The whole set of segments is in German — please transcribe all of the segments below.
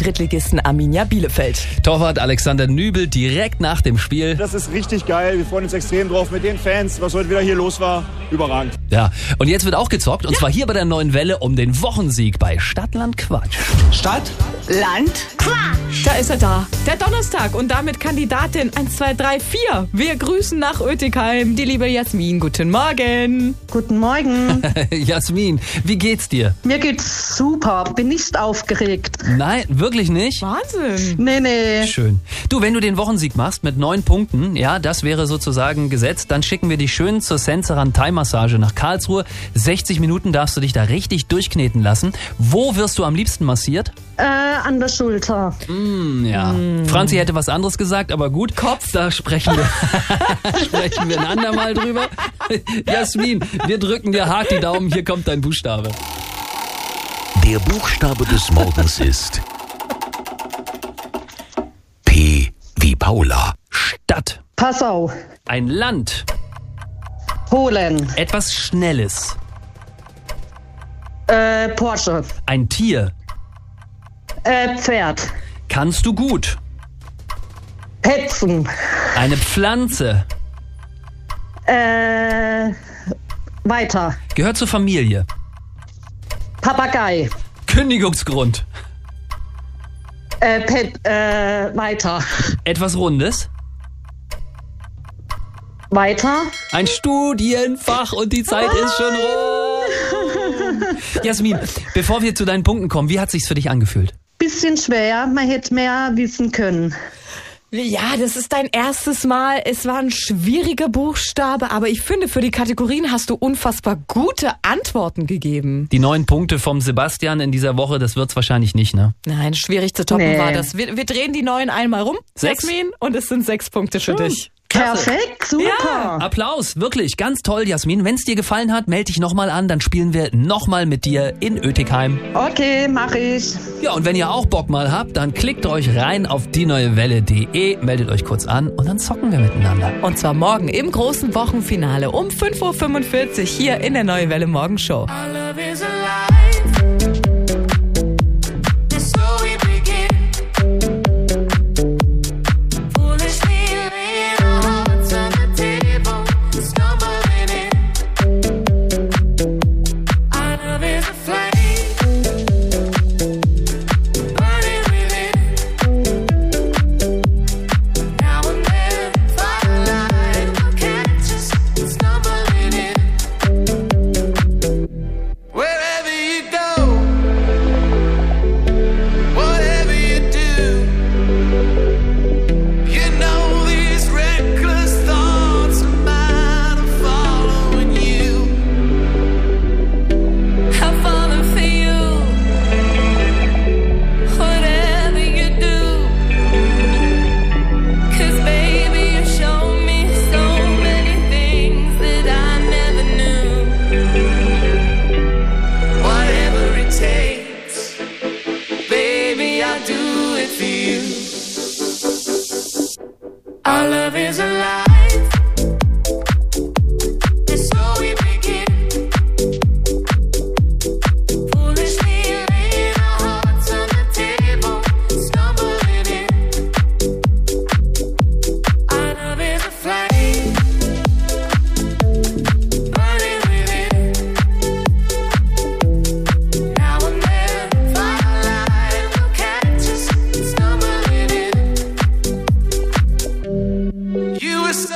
Drittligisten Arminia Bielefeld. Torwart Alexander Nübel direkt nach dem Spiel. Das ist richtig geil. Wir freuen uns extrem drauf mit den Fans, was heute wieder hier los war. Überragend. Ja, und jetzt wird auch gezockt. Und zwar hier bei der Neuen Welle um den Wochensieg bei Stadt, Land, Quatsch. Stadt, Land, Quatsch. Da ist er da. Der Donnerstag und damit Kandidatin 1, 2, 3, 4. Wir grüßen nach Oetikheim die liebe Jasmin. Guten Morgen. Guten Morgen. Jasmin, wie geht's dir? Mir geht's super. Bin nicht aufgeregt. Nein, wirklich nicht? Wahnsinn. Nee. Schön. Du, wenn du den Wochensieg machst mit 9 Punkten, ja, das wäre sozusagen gesetzt, dann schicken wir dich schön zur Senseran Thai-Massage nach Karlsruhe. 60 Minuten darfst du dich da richtig durchkneten lassen. Wo wirst du am liebsten massiert? An der Schulter. Ja. Franzi hätte was anderes gesagt, aber gut. Kopf, da sprechen wir ein andermal drüber. Jasmin, wir drücken dir hart die Daumen. Hier kommt dein Buchstabe. Der Buchstabe des Morgens ist P wie Paula. Stadt. Passau. Ein Land. Polen. Etwas Schnelles. Porsche. Ein Tier. Pferd. Kannst du gut. Petzen. Eine Pflanze. Weiter. Gehört zur Familie. Papagei. Kündigungsgrund. Weiter. Etwas Rundes. Weiter. Ein Studienfach und die Zeit ist schon rum. Jasmin, bevor wir zu deinen Punkten kommen, wie hat sich's für dich angefühlt? Bisschen schwer. Man hätte mehr wissen können. Ja, das ist dein erstes Mal. Es war ein schwieriger Buchstabe, aber ich finde, für die Kategorien hast du unfassbar gute Antworten gegeben. Die 9 Punkte vom Sebastian in dieser Woche, das wird's wahrscheinlich nicht, ne? Nein, schwierig zu toppen Nee. war das. Wir drehen die 9 einmal rum, 6. Jasmin, und es sind 6 Punkte für dich. Perfekt. Super. Applaus, wirklich, ganz toll, Jasmin. Wenn's dir gefallen hat, melde dich nochmal an, dann spielen wir nochmal mit dir in Oetikheim. Okay, mache ich. Ja, und wenn ihr auch Bock mal habt, dann klickt euch rein auf dieneuewelle.de, meldet euch kurz an und dann zocken wir miteinander. Und zwar morgen im großen Wochenfinale um 5:45 Uhr hier in der Neue Welle Morgenshow. Our love is alive. And so we begin. Foolishly laying our hearts on the table, stumbling in. Our love is a flame, burning within. Now and then, firelight will catch us stumbling in. You were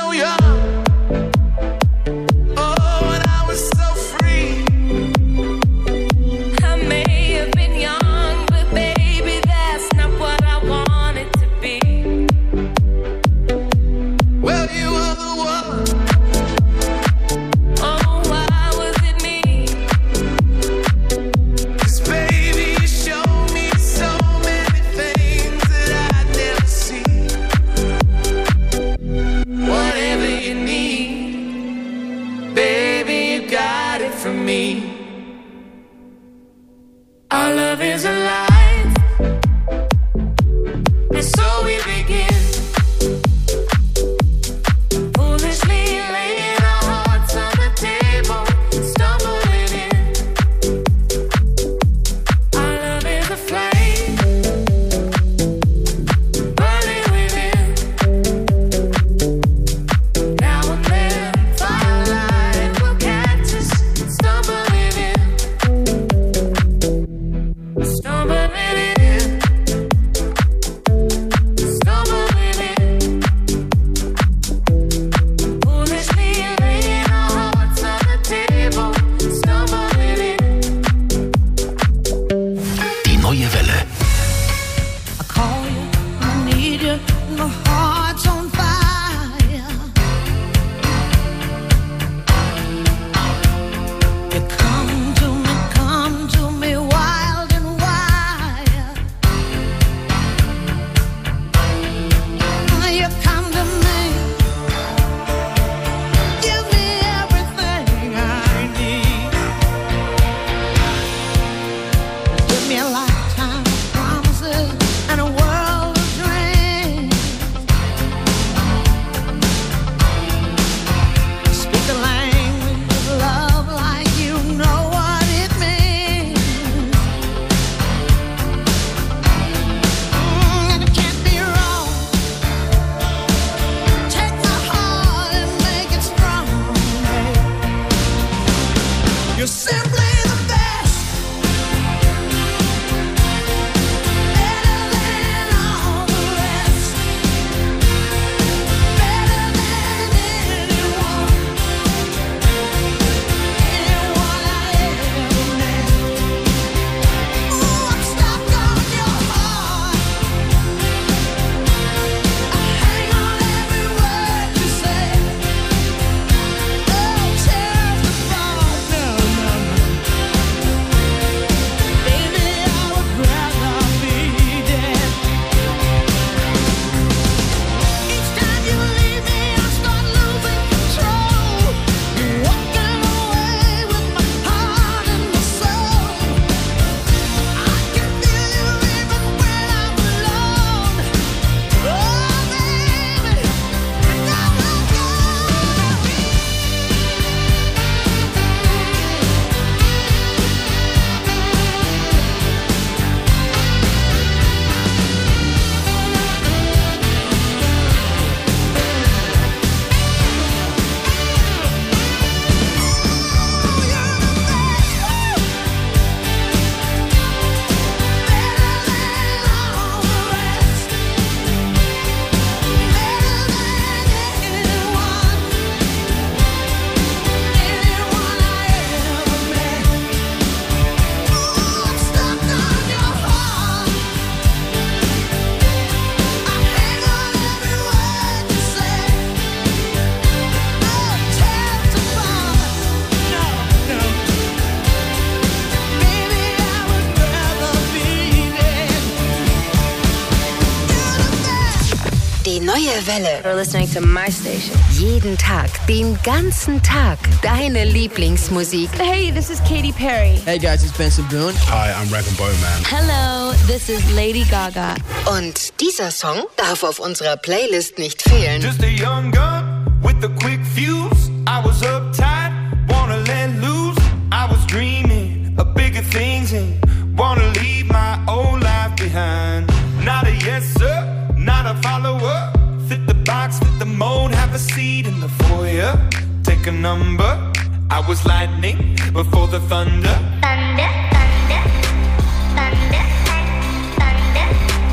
Neue Welle. You're listening to my station. Jeden Tag, den ganzen Tag. Deine Lieblingsmusik. Hey, this is Katy Perry. Hey guys, it's Benson Boone. Hi, I'm Rag & Bone Man. Hello, this is Lady Gaga. Und dieser Song darf auf unserer Playlist nicht fehlen. Just a young gun with a quick fuse. I was uptight, wanna let loose. I was dreaming of bigger things and wanna leave my old life behind. Not a yes sir, not a follower. Fit the box, fit the mold, have a seat in the foyer. Take a number. I was lightning before the thunder. Thunder, thunder, thunder, thunder,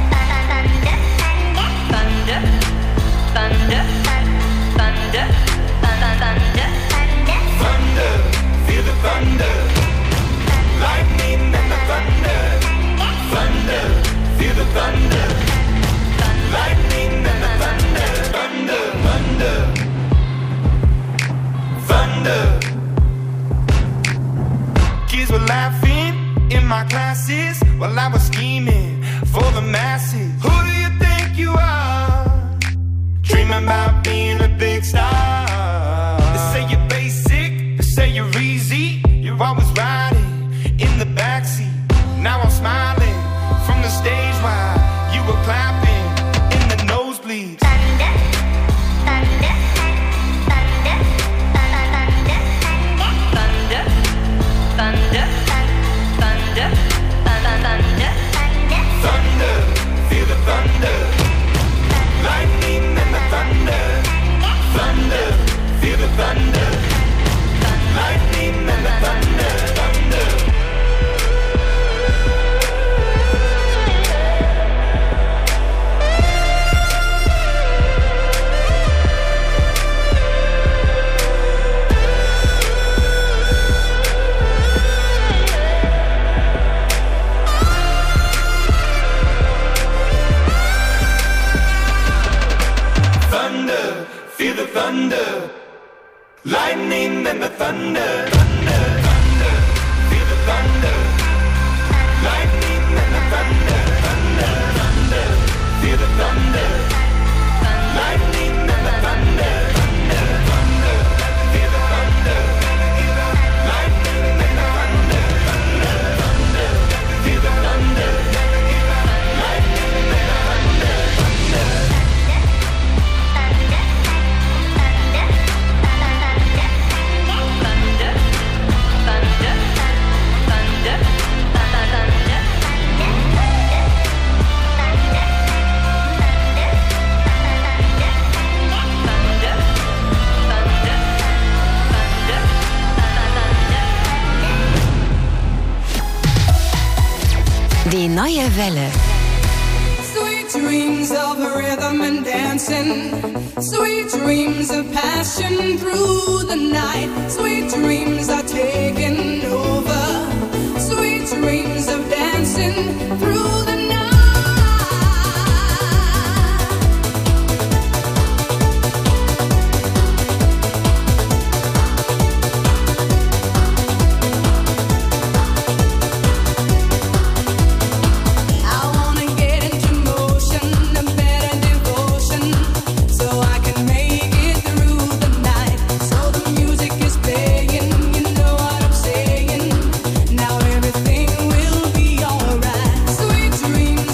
thunder, thunder, thunder, thunder, thunder, Thunder, feel the thunder. Lightning and the thunder. Thunder, feel the thunder. Lightning and the thunder. Thunder, thunder. Thunder. Kids were laughing in my classes while I was scheming for the masses. Who do you think you are? Dreaming about being a big star. They say you're basic, they say you're easy. You're always riding in the backseat. Now I'm smiling from the stage while you were clapping in the nosebleeds. thunder, thunder, thunder, thunder, Thunder, thunder, thunder, Thunder, feel the thunder. Lightning and the thunder. Thunder, feel the thunder. Lightning and the thunder. Thunder. Thunder, feel the thunder. Lightning and the thunder. Thunder, thunder, feel the thunder. Lightning and the thunder. Thunder, thunder, feel the thunder. Lightning and the thunder. Thunder, thunder, feel the thunder. Lightning and the thunder. Thunder, thunder, feel the thunder. Lightning and the thunder. Die neue Welle. Sweet dreams of rhythm and dancing. Sweet dreams of passion through the night. Sweet dreams are taking over. Sweet dreams of dancing through the night. I wanna get into motion, a better devotion, so I can make it through the night. So the music is playing, you know what I'm saying. Now everything will be alright. Sweet dreams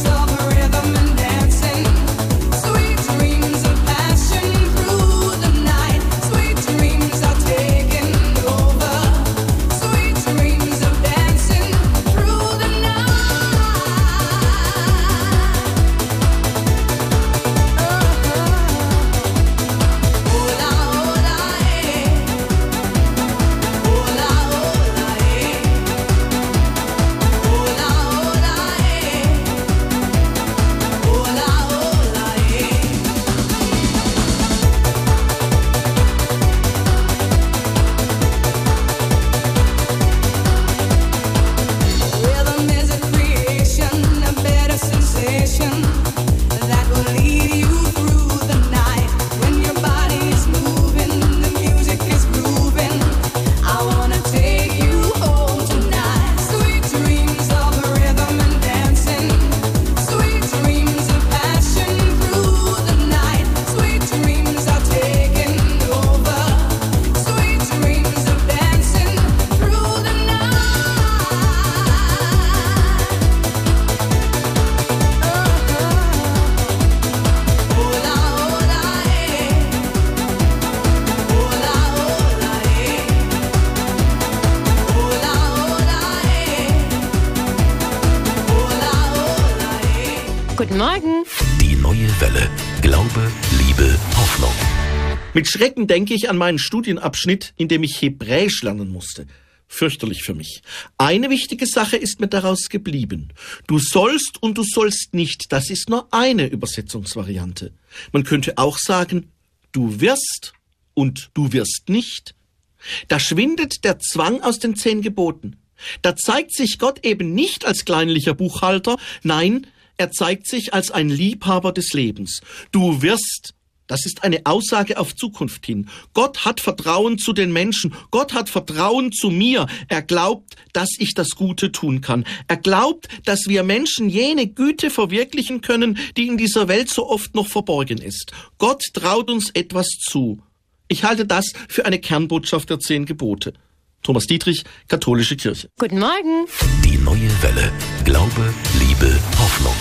Guten Morgen. Die neue Welle. Glaube, Liebe, Hoffnung. Mit Schrecken denke ich an meinen Studienabschnitt, in dem ich Hebräisch lernen musste. Fürchterlich für mich. Eine wichtige Sache ist mir daraus geblieben. Du sollst und du sollst nicht, das ist nur eine Übersetzungsvariante. Man könnte auch sagen, du wirst und du wirst nicht. Da schwindet der Zwang aus den 10 Geboten. Da zeigt sich Gott eben nicht als kleinlicher Buchhalter, nein, er zeigt sich als ein Liebhaber des Lebens. Du wirst. Das ist eine Aussage auf Zukunft hin. Gott hat Vertrauen zu den Menschen. Gott hat Vertrauen zu mir. Er glaubt, dass ich das Gute tun kann. Er glaubt, dass wir Menschen jene Güte verwirklichen können, die in dieser Welt so oft noch verborgen ist. Gott traut uns etwas zu. Ich halte das für eine Kernbotschaft der 10 Gebote. Thomas Dietrich, Katholische Kirche. Guten Morgen. Die neue Welle. Glaube, Liebe, Hoffnung.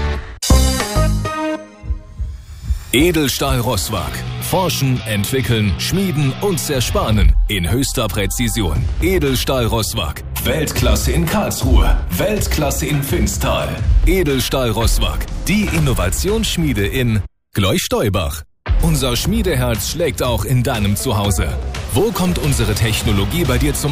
Edelstahl Rosswag. Forschen, entwickeln, schmieden und zersparen in höchster Präzision. Edelstahl Rosswag. Weltklasse in Karlsruhe. Weltklasse in Finstal. Edelstahl Rosswag. Die Innovationsschmiede in Gleuch-Steubach. Unser Schmiedeherz schlägt auch in deinem Zuhause. Wo kommt unsere Technologie bei dir zum